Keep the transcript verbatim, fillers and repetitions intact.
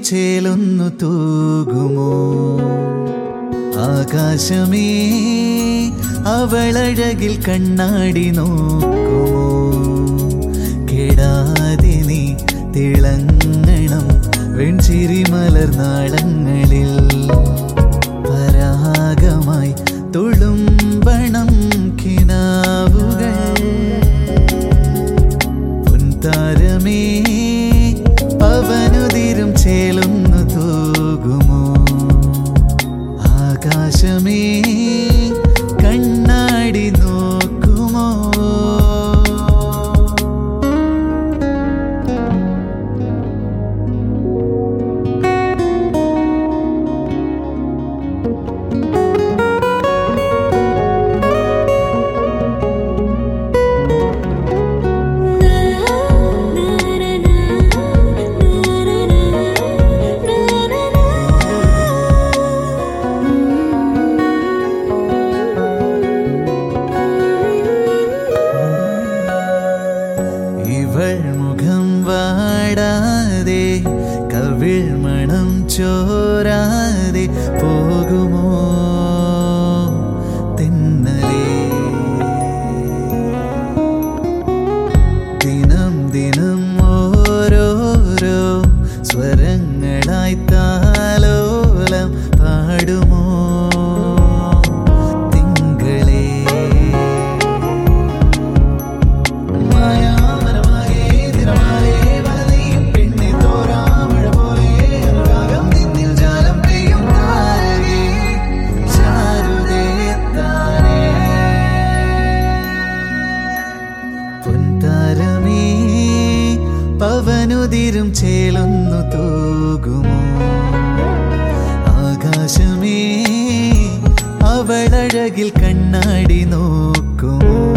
ചേലൊന്നു തൂകുമോ ആകാശമേ അവളഴകിൽ കണ്ണാടി നോക്കുമോ കേടാതെ നീ തിളങ്ങണം വെൺചിരി മലർനാളങ്ങളിൽ പരാഗമായി തുളുമ്പണം കിനാവുകൾ പൊൻതാരമേ പവനുതിരും ചേലൊന്നു തൂകുമോ ആകാശമേ കണ്ണാടി നോക്കുമോ മുഖം വാടാതെ കവിൾ മണം ചോരാതെ പോകുമോ തെന്നലേ ദിനം ദിനം ഓരോരോ സ്വരങ്ങളായി താലോലം പാടുമോ പൊൻതാരമേ പവനുതിരും ചേലൊന്നു തൂകുമോ ആകാശമേ അവളഴകിൽ കണ്ണാടി നോക്കുമോ